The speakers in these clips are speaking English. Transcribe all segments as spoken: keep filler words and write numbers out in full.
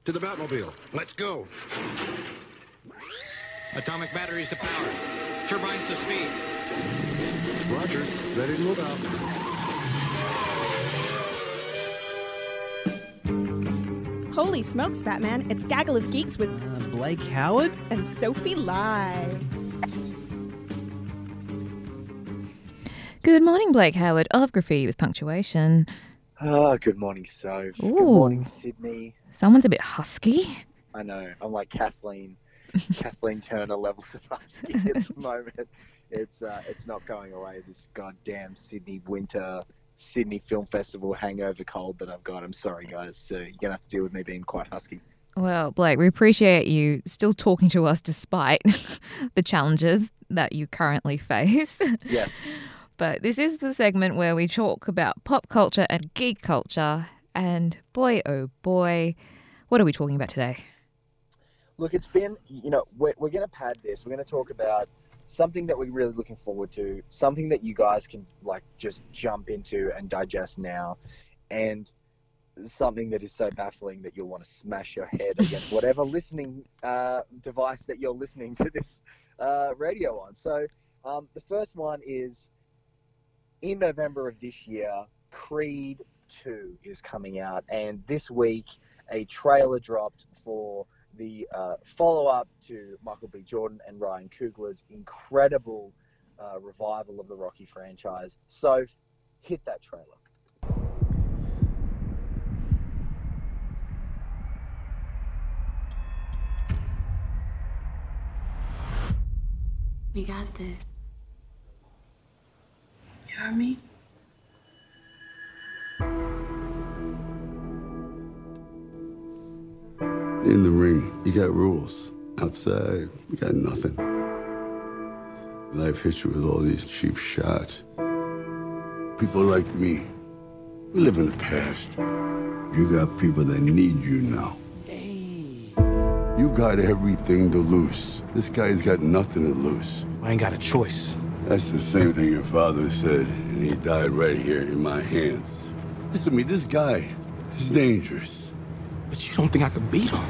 To the Batmobile. Let's go. Atomic batteries to power. Turbines to speed. Roger. Ready to move out. Holy smokes, Batman. It's Gaggle of Geeks with Uh, Blake Howard? and Sophie Lai. Good morning, Blake Howard of Graffiti with Punctuation. Oh, good morning, Soph. Ooh. Good morning, Sydney. Someone's a bit husky. I know. I'm like Kathleen, Kathleen Turner levels of husky at the moment. It's uh, it's not going away. This goddamn Sydney winter, Sydney Film Festival hangover cold that I've got. I'm sorry, guys. So you're gonna have to deal with me being quite husky. Well, Blake, we appreciate you still talking to us despite the challenges that you currently face. Yes. But this is the segment where we talk about pop culture and geek culture. And boy, oh boy, what are we talking about today? Look, it's been, you know, we're, we're going to pad this. We're going to talk about something that we're really looking forward to, something that you guys can, like, just jump into and digest now, and something that is so baffling that you'll want to smash your head against whatever listening uh, device that you're listening to this uh, radio on. So um, the first one is, in November of this year, Creed two is coming out, and this week a trailer dropped for the uh, follow-up to Michael B. Jordan and Ryan Coogler's incredible uh, revival of the Rocky franchise. So, hit that trailer. We got this. You heard me? In the ring, you got rules. Outside, you got nothing. Life hits you with all these cheap shots. People like me, we live in the past. You got people that need you now. Hey. You got everything to lose. This guy's got nothing to lose. I ain't got a choice. That's the same thing your father said, and he died right here in my hands. Listen to me, this guy is dangerous. But you don't think I could beat him?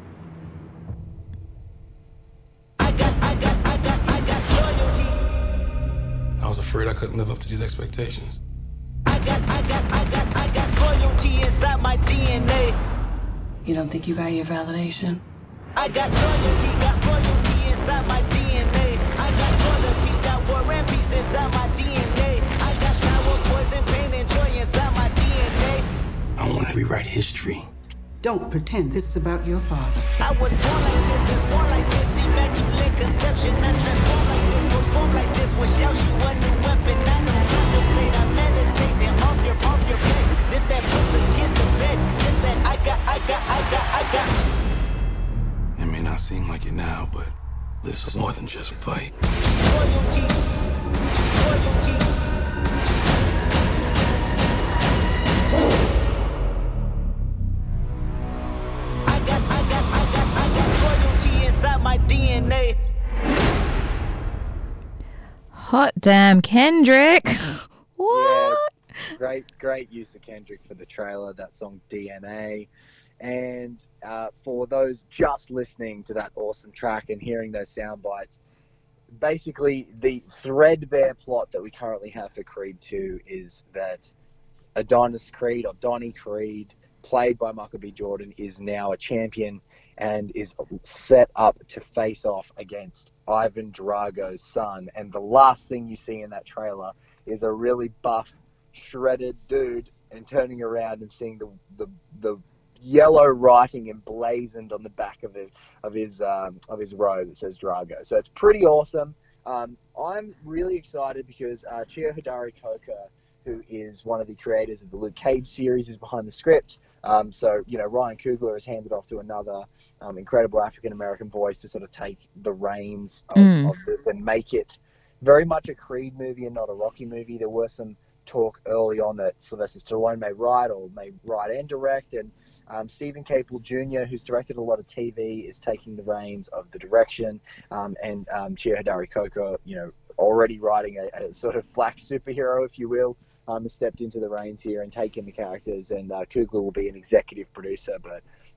I got, I got, I got, I got loyalty. I was afraid I couldn't live up to these expectations. I got, I got, I got, I got loyalty inside my D N A. You don't think you got your validation? I got loyalty, got loyalty inside my D N A. I got war and peace, got war and peace inside my D N A. I got power, poison, pain, and joy inside my D N A. I want to rewrite history. Don't pretend this is about your father. I was born like this, is born like this, immaculate conception. I transform like this, perform like this, without you a new weapon. I don't contemplate, I meditate, then off your, off your bed. This that put the kids to bed. This that I got, I got, I got, I got. It may not seem like it now, but this is more than just a fight. Loyalty, loyalty. Inside my D N A. Hot damn, Kendrick. What? Yeah, great, great use of Kendrick for the trailer, that song D N A. And uh, for those just listening to that awesome track and hearing those sound bites, basically the threadbare plot that we currently have for Creed two is that Adonis Creed, or Donnie Creed, played by Michael B. Jordan, is now a champion and is set up to face off against Ivan Drago's son. And the last thing you see in that trailer is a really buff, shredded dude, and turning around and seeing the the, the yellow writing emblazoned on the back of it of his um, of his robe that says Drago. So it's pretty awesome. Um, I'm really excited because uh, Chio Hodari Coker, who is one of the creators of the Luke Cage series, is behind the script. Um, so, you know, Ryan Coogler has handed off to another um, incredible African-American voice to sort of take the reins of, Mm. of this and make it very much a Creed movie and not a Rocky movie. There were some talk early on that Sylvester Stallone may write or may write and direct, and um, Stephen Caple Junior, who's directed a lot of T V, is taking the reins of the direction, um, and um, Chio Hodari Coker, you know, already writing a, a sort of black superhero, if you will, um, has stepped into the reins here and taken the characters, and uh, Coogler will be an executive producer, but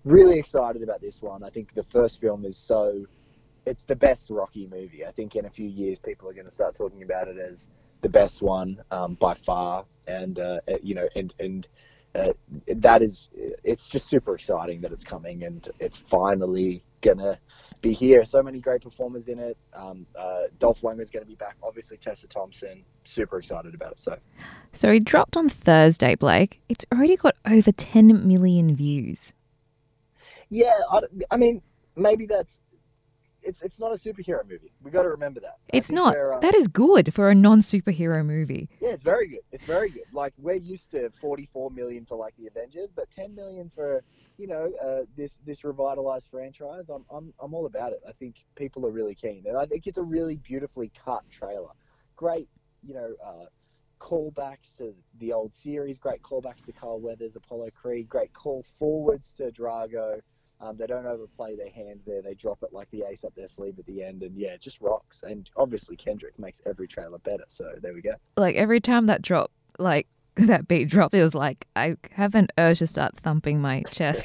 really excited about this one. I think the first film is so, it's the best Rocky movie. I think in a few years people are going to start talking about it as the best one um, by far. And, uh, you know, and, and uh, that is, it's just super exciting that it's coming and it's finally going to be here. So many great performers in it. Um, uh, Dolph Lundgren's going to be back. Obviously, Tessa Thompson. Super excited about it. So, So it dropped on Thursday, Blake. It's already got over ten million views. yeah, I, I mean, maybe that's, it's it's not a superhero movie. We got to remember that. I It's think not. we're, uh, That is good for a non-superhero movie. Yeah, it's very good. It's very good. Like, we're used to forty-four million for like the Avengers, but ten million for, you know, uh, this this revitalized franchise. I'm I'm I'm all about it. I think people are really keen, and I think it's a really beautifully cut trailer. Great, you know, uh, callbacks to the old series. Great callbacks to Carl Weathers, Apollo Creed. Great call forwards to Drago. Um, they don't overplay their hand there. They drop it like the ace up their sleeve at the end, and yeah, it just rocks. And obviously Kendrick makes every trailer better. So there we go. Like every time that drop, like that beat drop, it was like I have an urge to start thumping my chest.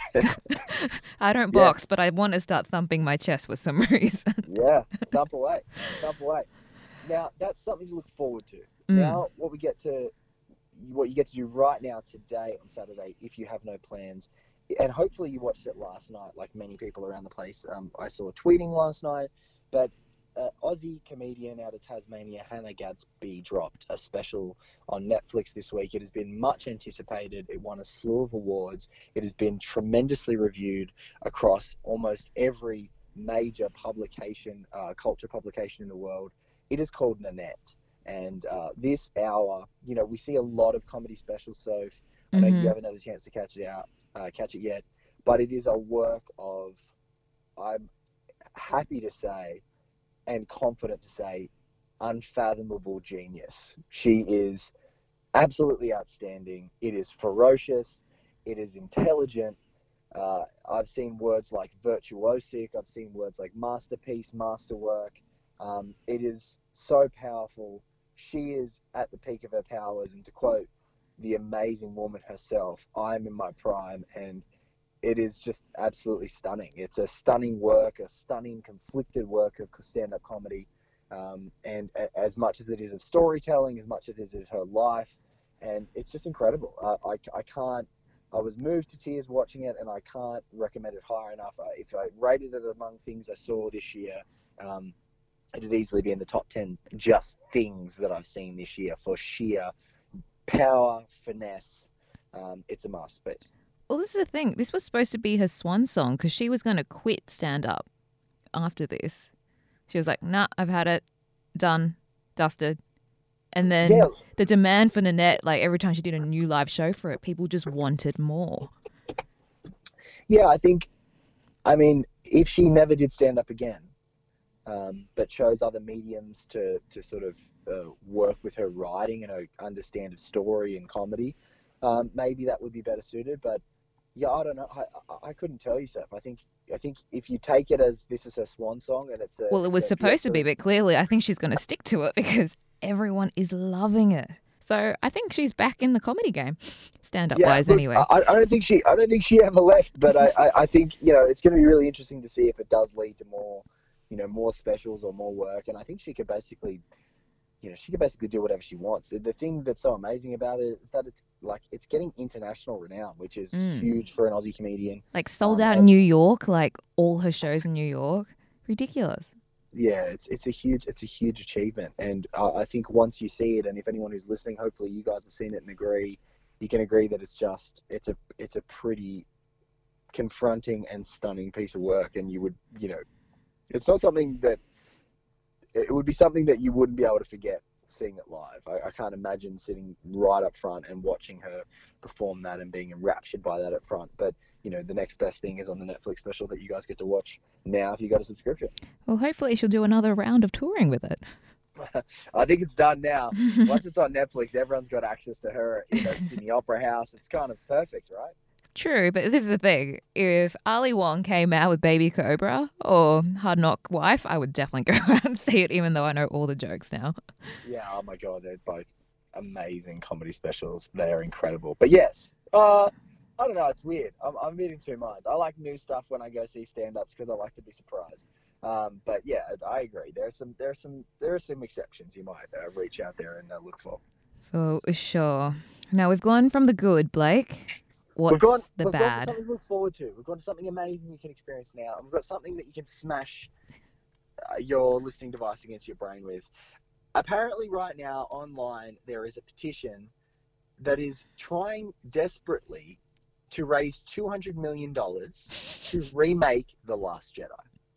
I don't box, Yes. but I want to start thumping my chest for some reason. Yeah, thump away, thump away. Now that's something to look forward to. Mm. Now what we get to, what you get to do right now today on Saturday, if you have no plans, and hopefully you watched it last night, like many people around the place. Um, I saw tweeting last night, but uh, Aussie comedian out of Tasmania, Hannah Gadsby, dropped a special on Netflix this week. It has been much anticipated. It won a slew of awards. It has been tremendously reviewed across almost every major publication, uh, culture publication in the world. It is called Nanette. And uh, this hour, you know, we see a lot of comedy specials, so I know Mhm. you haven't had a chance to catch it out, uh, catch it yet, but it is a work of, I'm happy to say, and confident to say, unfathomable genius. She is absolutely outstanding. It is ferocious. It is intelligent. Uh, I've seen words like virtuosic. I've seen words like masterpiece, masterwork. Um, it is so powerful. She is at the peak of her powers. And to quote the amazing woman herself, I'm in my prime, and it is just absolutely stunning. It's a stunning work, a stunning, conflicted work of stand-up comedy. Um, and a- as much as it is of storytelling, as much as it is of her life, and it's just incredible. Uh, I, I can't, I was moved to tears watching it, and I can't recommend it high enough. Uh, if I rated it among things I saw this year, um, it'd easily be in the top ten just things that I've seen this year for sheer power, finesse. Um, it's a masterpiece. Well, this is the thing. This was supposed to be her swan song because she was going to quit stand-up after this. She was like, nah, I've had it. Done. Dusted. And then Yeah. the demand for Nanette, like every time she did a new live show for it, people just wanted more. Yeah, I think, I mean, if she never did stand up again, um, but chose other mediums to, to sort of uh, work with her writing and her understand of story and comedy, um, maybe that would be better suited. But yeah, I don't know. I, I, I couldn't tell you, Seth. I think I think if you take it as this is her swan song and it's a Well, it it's was a- supposed to be, it's a- but clearly I think she's going to stick to it because everyone is loving it. So I think she's back in the comedy game, stand-up Yeah, wise look, anyway. I, I don't think she I don't think she ever left, but I, I, I think, you know, it's going to be really interesting to see if it does lead to more, you know, more specials or more work. And I think she could basically, you know, she could basically do whatever she wants. The thing that's so amazing about it is that it's like it's getting international renown, which is Mm. huge for an Aussie comedian. Like sold um, out in and- New York, like all her shows in New York. Ridiculous. Yeah, it's it's a huge it's a huge achievement, and uh, I think once you see it, and if anyone who's listening, hopefully you guys have seen it and agree, you can agree that it's just it's a it's a pretty confronting and stunning piece of work, and you would you know, it's not something that it would be something that you wouldn't be able to forget seeing it live. I, I can't imagine sitting right up front and watching her perform that and being enraptured by that up front. But you know, the next best thing is on the Netflix special that you guys get to watch now if you got a subscription. Well, hopefully she'll do another round of touring with it. I think it's done now. Once it's on Netflix, everyone's got access to her. You know, it's in the Opera House. It's kind of perfect, right? True, but this is the thing. If Ali Wong came out with Baby Cobra or Hard Knock Wife, I would definitely go out and see it, even though I know all the jokes now. Yeah, oh my God, they're both amazing comedy specials. They are incredible. But yes, uh, I don't know. It's weird. I'm, I'm a bit in two minds. I like new stuff when I go see stand-ups because I like to be surprised. Um, but yeah, I agree. There are some, there are some, there are some exceptions you might uh, reach out there and uh, look for. For sure. Now we've gone from the good, Blake. What's we've gone, the we've bad? Gone to something to look forward to. We've got something amazing you can experience now. And we've got something that you can smash uh, your listening device against your brain with. Apparently, right now online there is a petition that is trying desperately to raise two hundred million dollars to remake The Last Jedi.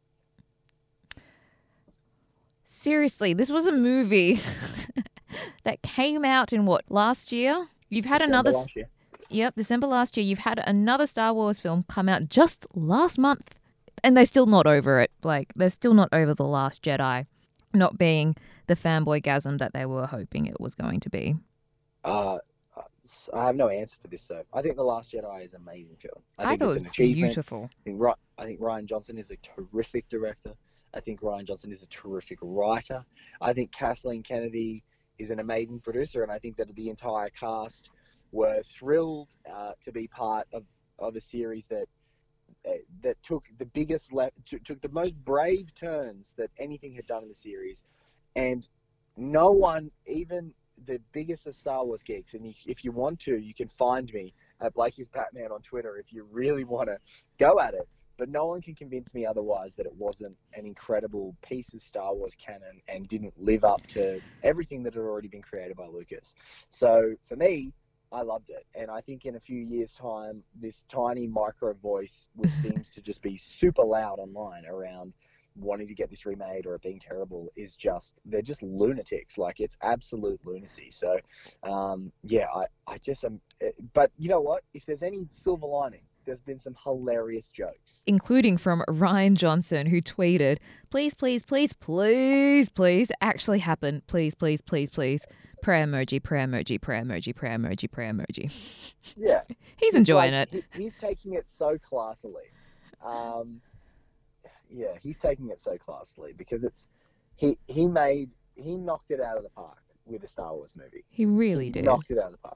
Seriously, this was a movie that came out in what, last year? You've had December another... last year. Yep, December last year. You've had another Star Wars film come out just last month. And they're still not over it. Like, they're still not over The Last Jedi not being the fanboy-gasm that they were hoping it was going to be. Uh, I have no answer for this, so I think The Last Jedi is an amazing film. I, I think thought it's it an was achievement. beautiful. I think, Ry- I think Ryan Johnson is a terrific director. I think Ryan Johnson is a terrific writer. I think Kathleen Kennedy is an amazing producer, and I think that the entire cast were thrilled uh, to be part of, of a series that uh, that took the biggest left, t- took the most brave turns that anything had done in the series, and no one, even the biggest of Star Wars geeks, and you, if you want to, you can find me at Blakey's Batman on Twitter if you really want to go at it. But no one can convince me otherwise that it wasn't an incredible piece of Star Wars canon and didn't live up to everything that had already been created by Lucas. So for me, I loved it. And I think in a few years' time, this tiny micro voice, which seems to just be super loud online around wanting to get this remade or it being terrible, is just, they're just lunatics. Like, it's absolute lunacy. So, um, yeah, I, I just am. But you know what? If there's any silver lining, there's been some hilarious jokes. Including from Ryan Johnson, who tweeted, please, please, please, please, please, actually happen. Please, please, please, please. Prayer emoji, prayer emoji, prayer emoji, prayer emoji, prayer emoji. Yeah. He's enjoying like, it. He, he's taking it so classily. Um, yeah, he's taking it so classily because it's, he, he made, he knocked it out of the park with the Star Wars movie. He really he did. knocked it out of the park.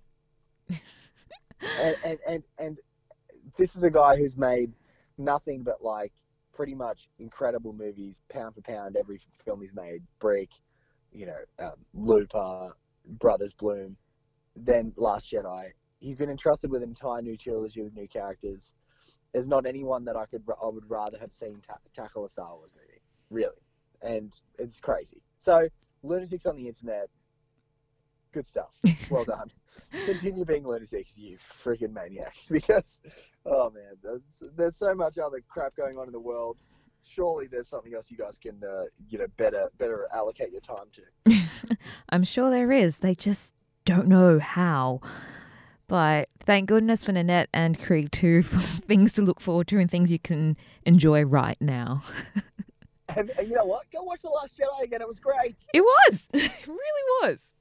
and, and, and, and this is a guy who's made nothing but like pretty much incredible movies, pound for pound, every film he's made. Brick, you know, um, Looper, Brothers Bloom, then Last Jedi. He's been entrusted with an entire new trilogy with new characters. There's not anyone that I could I would rather have seen ta- tackle a Star Wars movie, really, and it's crazy. So, lunatics on the internet, good stuff. Well done. Continue being lunatics, you freaking maniacs, because, oh man, there's there's so much other crap going on in the world. Surely there's something else you guys can, uh, you know, better better allocate your time to. I'm sure there is. They just don't know how. But thank goodness for Nanette and Krieg too, for things to look forward to and things you can enjoy right now. And, and you know what? Go watch The Last Jedi again. It was great. It was. It really was.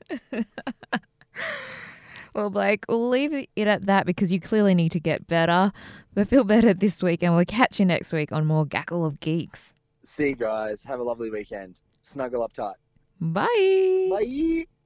Well, Blake, we'll leave it at that because you clearly need to get better. But feel better this week, and we'll catch you next week on more Gaggle of Geeks. See you guys. Have a lovely weekend. Snuggle up tight. Bye. Bye.